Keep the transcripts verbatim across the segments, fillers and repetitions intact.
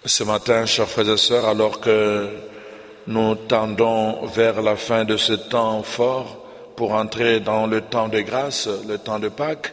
Ce matin, chers frères et sœurs, alors que nous tendons vers la fin de ce temps fort pour entrer dans le temps de grâce, le temps de Pâques,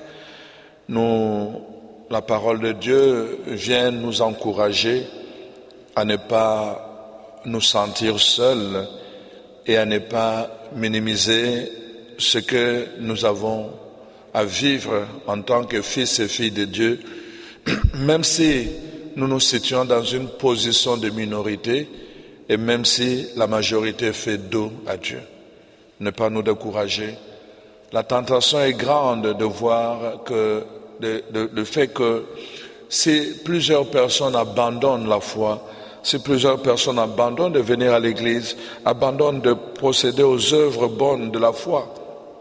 nous, la parole de Dieu vient nous encourager à ne pas nous sentir seuls et à ne pas minimiser ce que nous avons à vivre en tant que fils et filles de Dieu, même si nous nous situons dans une position de minorité et même si la majorité fait dos à Dieu. Ne pas nous décourager. La tentation est grande de voir que le, le, le fait que si plusieurs personnes abandonnent la foi, si plusieurs personnes abandonnent de venir à l'église, abandonnent de procéder aux œuvres bonnes de la foi,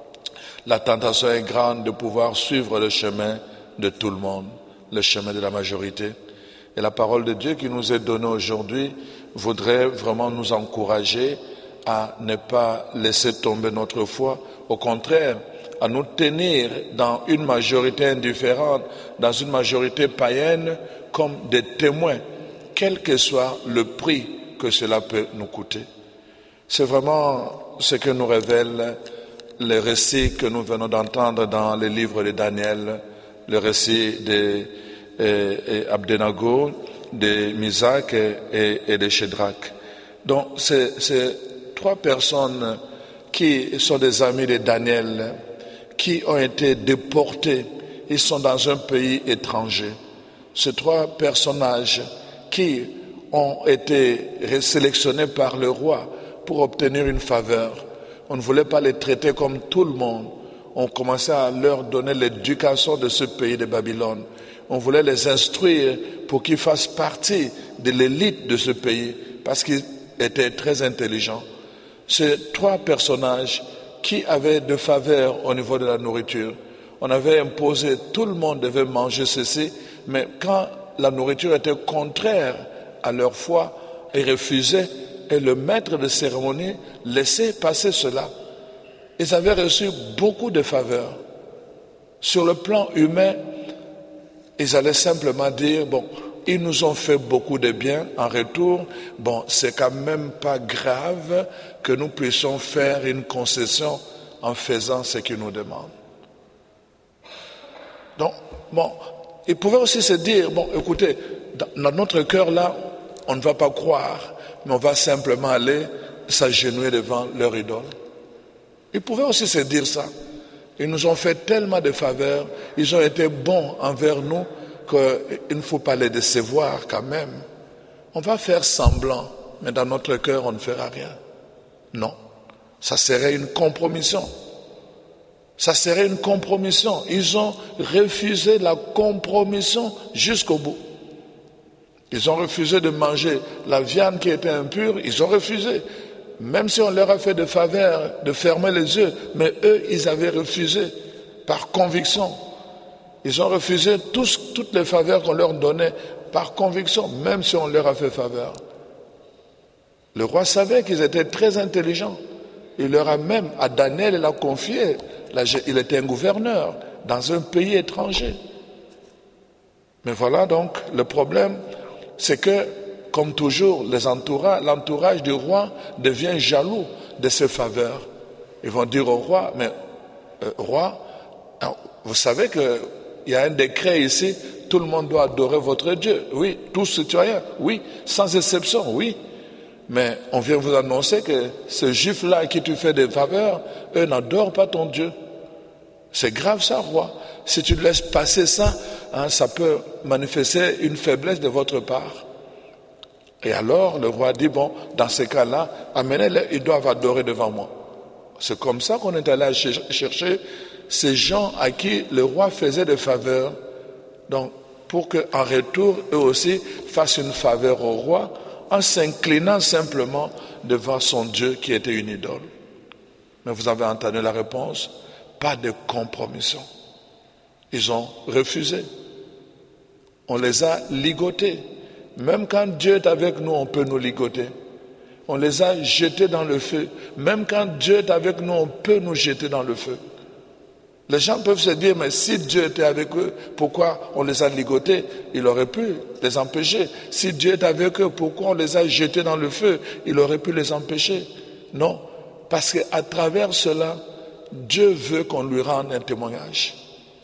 la tentation est grande de pouvoir suivre le chemin de tout le monde, le chemin de la majorité. Et la parole de Dieu qui nous est donnée aujourd'hui voudrait vraiment nous encourager à ne pas laisser tomber notre foi, au contraire, à nous tenir dans une majorité indifférente, dans une majorité païenne, comme des témoins, quel que soit le prix que cela peut nous coûter. C'est vraiment ce que nous révèle le récit que nous venons d'entendre dans le livre de Daniel, le récit de et, et Abdenago, de Misach et, et, et de Shadrach. Donc, c'est, c'est trois personnes qui sont des amis de Daniel, qui ont été déportés. Ils sont dans un pays étranger. Ces trois personnages qui ont été sélectionnés par le roi pour obtenir une faveur. On ne voulait pas les traiter comme tout le monde. On commençait à leur donner l'éducation de ce pays de Babylone. On voulait les instruire pour qu'ils fassent partie de l'élite de ce pays, parce qu'ils étaient très intelligents. Ces trois personnages qui avaient de faveur au niveau de la nourriture, on avait imposé, tout le monde devait manger ceci, mais quand la nourriture était contraire à leur foi, ils refusaient, et le maître de cérémonie laissait passer cela. Ils avaient reçu beaucoup de faveurs. Sur le plan humain, ils allaient simplement dire, bon, ils nous ont fait beaucoup de bien en retour, bon, c'est quand même pas grave que nous puissions faire une concession en faisant ce qu'ils nous demandent. Donc, bon, ils pouvaient aussi se dire, bon, écoutez, dans notre cœur là, on ne va pas croire, mais on va simplement aller s'agenouiller devant leur idole. Ils pouvaient aussi se dire ça. Ils nous ont fait tellement de faveurs, ils ont été bons envers nous qu'il ne faut pas les décevoir quand même. On va faire semblant, mais dans notre cœur, on ne fera rien. Non, ça serait une compromission. Ça serait une compromission. Ils ont refusé la compromission jusqu'au bout. Ils ont refusé de manger la viande qui était impure, ils ont refusé. Même si on leur a fait des faveurs de fermer les yeux, mais eux, ils avaient refusé par conviction. Ils ont refusé tous, toutes les faveurs qu'on leur donnait par conviction, même si on leur a fait faveur. Le roi savait qu'ils étaient très intelligents. Il leur a même, à Daniel, il a confié, là, il était un gouverneur dans un pays étranger. Mais voilà donc, le problème, c'est que, comme toujours, les entourages, l'entourage du roi devient jaloux de ses faveurs. Ils vont dire au roi, mais euh, roi, vous savez qu'il y a un décret ici, tout le monde doit adorer votre Dieu. Oui, tous citoyens, oui, sans exception, oui. Mais on vient vous annoncer que ces juifs-là à qui tu fais des faveurs, eux n'adorent pas ton Dieu. C'est grave ça, roi. Si tu laisses passer ça, hein, ça peut manifester une faiblesse de votre part. Et alors, le roi dit, bon, dans ces cas-là, amenez-les, ils doivent adorer devant moi. C'est comme ça qu'on est allé chercher ces gens à qui le roi faisait des faveurs. Donc, pour qu'en retour, eux aussi fassent une faveur au roi, en s'inclinant simplement devant son Dieu qui était une idole. Mais vous avez entendu la réponse? Pas de compromission. Ils ont refusé. On les a ligotés. Même quand Dieu est avec nous, on peut nous ligoter. On les a jetés dans le feu. Même quand Dieu est avec nous, on peut nous jeter dans le feu. Les gens peuvent se dire, mais si Dieu était avec eux, pourquoi on les a ligotés? Il aurait pu les empêcher. Si Dieu est avec eux, pourquoi on les a jetés dans le feu? Il aurait pu les empêcher. Non, parce qu'à travers cela, Dieu veut qu'on lui rende un témoignage.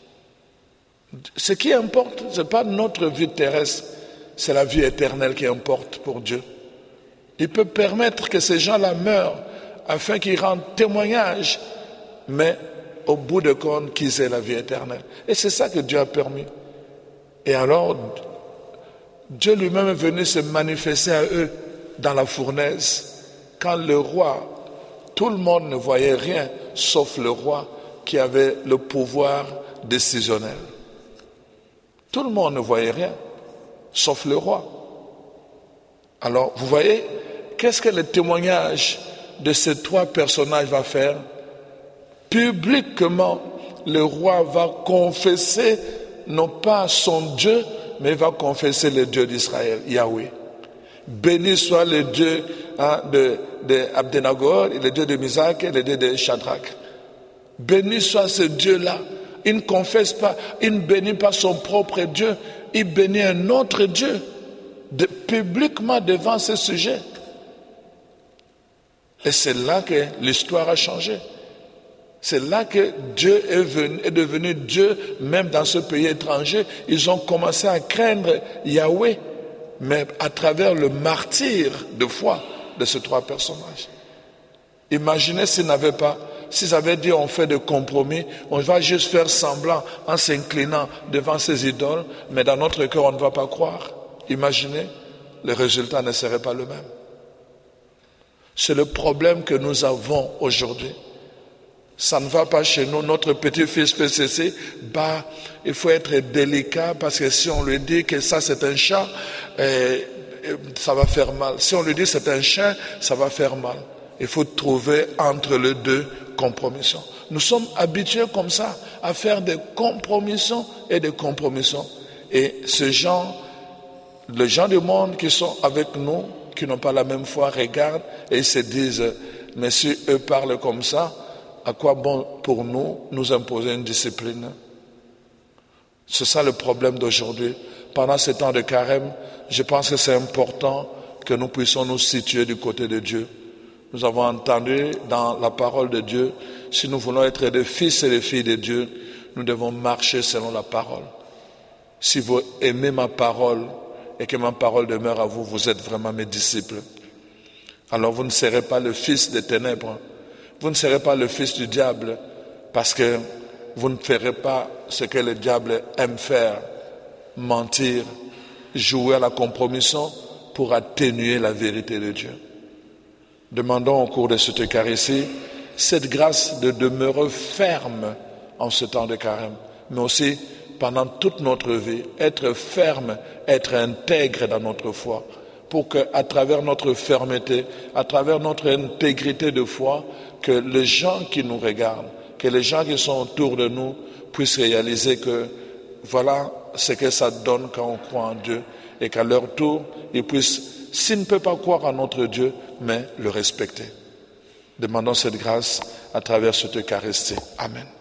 Ce qui importe, ce n'est pas notre vie terrestre, c'est la vie éternelle qui importe pour Dieu. Il peut permettre que ces gens-là meurent afin qu'ils rendent témoignage, mais au bout de compte, qu'ils aient la vie éternelle. Et c'est ça que Dieu a permis. Et alors, Dieu lui-même est venu se manifester à eux dans la fournaise. Quand le roi, tout le monde ne voyait rien, sauf le roi qui avait le pouvoir décisionnel. Tout le monde ne voyait rien, sauf le roi. Alors, vous voyez, qu'est-ce que le témoignage de ces trois personnages va faire? Publiquement, le roi va confesser non pas son Dieu, mais il va confesser le Dieu d'Israël, Yahweh. Béni soit le Dieu hein, de, de Abdenago, le Dieu de Misach et le Dieu de Shadrach. Béni soit ce Dieu-là. Il ne confesse pas, il ne bénit pas son propre Dieu, il bénit un autre Dieu, de, publiquement devant ce sujet. Et c'est là que l'histoire a changé. C'est là que Dieu est, venu, est devenu Dieu, même dans ce pays étranger. Ils ont commencé à craindre Yahweh, mais à travers le martyre de foi de ces trois personnages. Imaginez s'ils n'avaient pas, s'ils avaient dit on fait des compromis, on va juste faire semblant en s'inclinant devant ces idoles, mais dans notre cœur on ne va pas croire. Imaginez, le résultat ne serait pas le même. C'est le problème que nous avons aujourd'hui. Ça ne va pas chez nous. Notre petit-fils fait ceci, bah, il faut être délicat parce que si on lui dit que ça c'est un chat, eh, ça va faire mal. Si on lui dit c'est un chien, ça va faire mal. Il faut trouver entre les deux compromissions. Nous sommes habitués comme ça à faire des compromissions et des compromissions. Et ces gens, les gens du monde qui sont avec nous, qui n'ont pas la même foi, regardent et se disent, mais si eux parlent comme ça, à quoi bon pour nous nous imposer une discipline? C'est ça le problème d'aujourd'hui. Pendant ce temps de carême, je pense que c'est important que nous puissions nous situer du côté de Dieu. Nous avons entendu dans la parole de Dieu, si nous voulons être des fils et des filles de Dieu, nous devons marcher selon la parole. Si vous aimez ma parole et que ma parole demeure à vous, vous êtes vraiment mes disciples. Alors vous ne serez pas le fils des ténèbres. Vous ne serez pas le fils du diable parce que vous ne ferez pas ce que le diable aime faire, mentir, jouer à la compromission pour atténuer la vérité de Dieu. Demandons au cours de cette Eucharistie cette grâce de demeurer ferme en ce temps de carême, mais aussi pendant toute notre vie, être ferme, être intègre dans notre foi, pour qu'à travers notre fermeté, à travers notre intégrité de foi, que les gens qui nous regardent, que les gens qui sont autour de nous puissent réaliser que voilà ce que ça donne quand on croit en Dieu et qu'à leur tour, ils puissent, s'ils ne peuvent pas croire en notre Dieu, mais le respecter. Demandons cette grâce à travers cette Eucharistie. Amen.